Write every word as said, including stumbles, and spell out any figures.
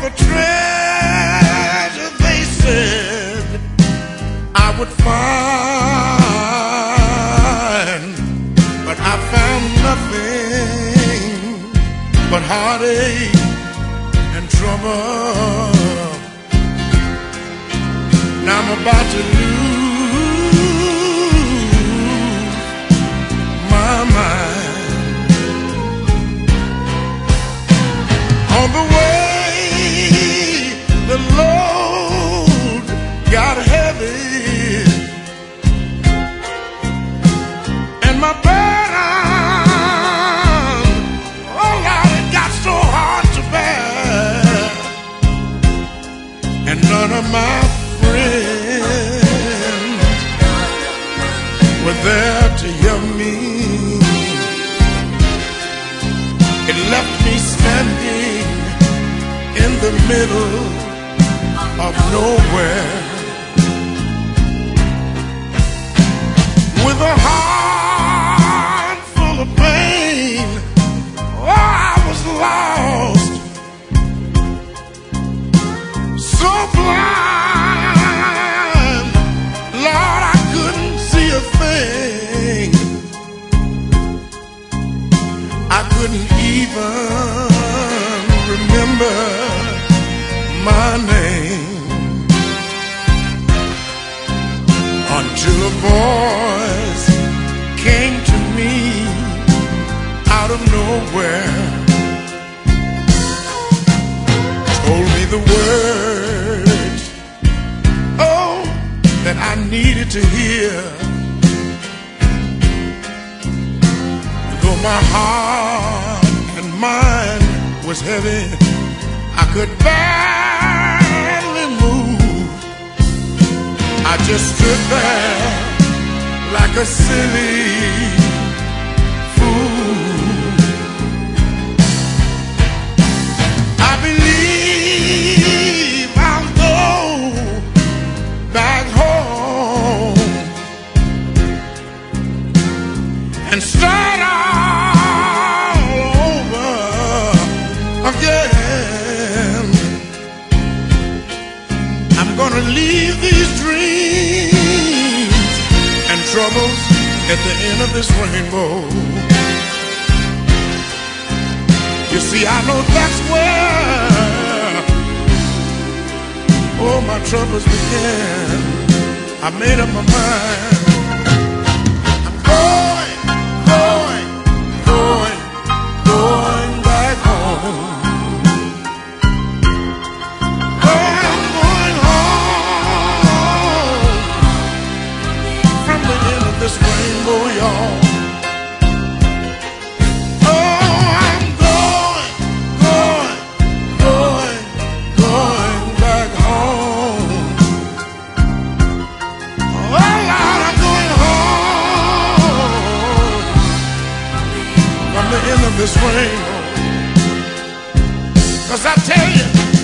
a treasure they said I would find, but I found nothing but heartache and trouble. Now I'm about to lose my mind. On the way, the load got heavy, and my burden, oh Lord, it got so hard to bear, and none of my friends were there to hear me. It left me standing in the middle of nowhere, with a heart full of pain. Oh, I was lost, so blind, Lord, I couldn't see a thing. I couldn't even remember my name, until a voice came to me out of nowhere, told me the words, oh, that I needed to hear. Though my heart and mind was heavy, I could barely move. I just stood there like a silly fool. I believe I'll go back home and start all over again. I'm gonna leave these dreams and troubles at the end of this rainbow. You see, I know that's where, oh, my troubles began. I made up my mind. I'm going, going, going, going back home. This rainbow, y'all. Oh, I'm going, going, going, going back home. Oh, Lord, I'm going home from the end of this rainbow. 'Cause I tell you,